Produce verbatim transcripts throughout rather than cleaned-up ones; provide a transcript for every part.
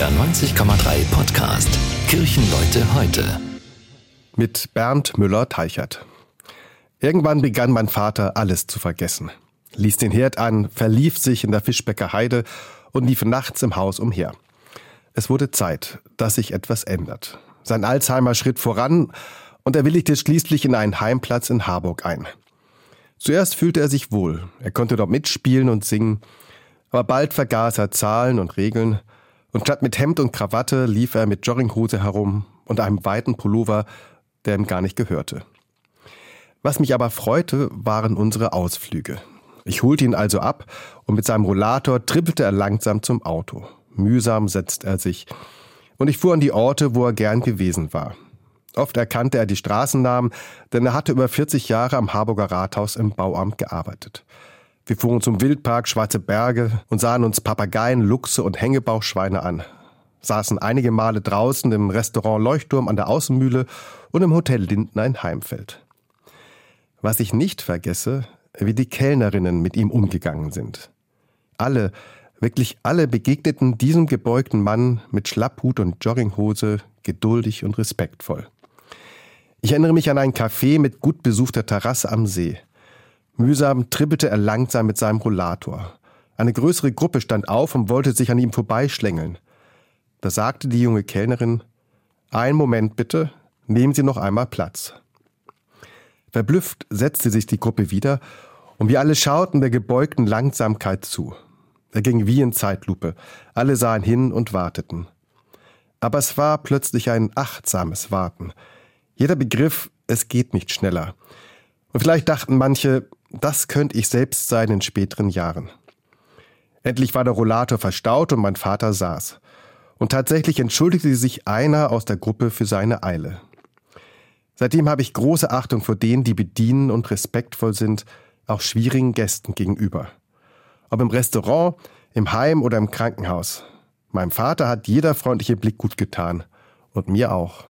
R neunzig Komma drei Podcast Kirchenleute heute. Mit Bernd Müller-Teichert. Irgendwann begann mein Vater alles zu vergessen. Ließ den Herd an, verlief sich in der Fischbecker Heide und lief nachts im Haus umher. Es wurde Zeit, dass sich etwas ändert. Sein Alzheimer schritt voran und er willigte schließlich in einen Heimplatz in Harburg ein. Zuerst fühlte er sich wohl, er konnte dort mitspielen und singen, aber bald vergaß er Zahlen und Regeln und statt mit Hemd und Krawatte lief er mit Jogginghose herum und einem weiten Pullover, der ihm gar nicht gehörte. Was mich aber freute, waren unsere Ausflüge. Ich holte ihn also ab und mit seinem Rollator trippelte er langsam zum Auto. Mühsam setzte er sich und ich fuhr an die Orte, wo er gern gewesen war. Oft erkannte er die Straßennamen, denn er hatte über vierzig Jahre am Harburger Rathaus im Bauamt gearbeitet. Wir fuhren zum Wildpark Schwarze Berge und sahen uns Papageien, Luchse und Hängebauchschweine an. Saßen einige Male draußen im Restaurant Leuchtturm an der Außenmühle und im Hotel Lindner in Heimfeld. Was ich nicht vergesse, wie die Kellnerinnen mit ihm umgegangen sind. Alle, wirklich alle begegneten diesem gebeugten Mann mit Schlapphut und Jogginghose geduldig und respektvoll. Ich erinnere mich an ein Café mit gut besuchter Terrasse am See. Mühsam trippelte er langsam mit seinem Rollator. Eine größere Gruppe stand auf und wollte sich an ihm vorbeischlängeln. Da sagte die junge Kellnerin: »Einen Moment bitte, nehmen Sie noch einmal Platz.« Verblüfft setzte sich die Gruppe wieder und wir alle schauten der gebeugten Langsamkeit zu. Er ging wie in Zeitlupe. Alle sahen hin und warteten. Aber es war plötzlich ein achtsames Warten. Jeder begriff, es geht nicht schneller. Und vielleicht dachten manche, das könnte ich selbst sein in späteren Jahren. Endlich war der Rollator verstaut und mein Vater saß. Und tatsächlich entschuldigte sich einer aus der Gruppe für seine Eile. Seitdem habe ich große Achtung vor denen, die bedienen und respektvoll sind, auch schwierigen Gästen gegenüber. Ob im Restaurant, im Heim oder im Krankenhaus. Meinem Vater hat jeder freundliche Blick gut getan. Und mir auch.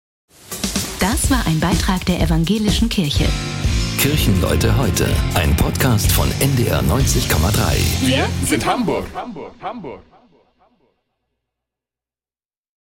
Das war ein Beitrag der Evangelischen Kirche. Kirchenleute heute, ein Podcast von N D R neunzig Komma drei. Wir sind Hamburg. Hamburg, Hamburg.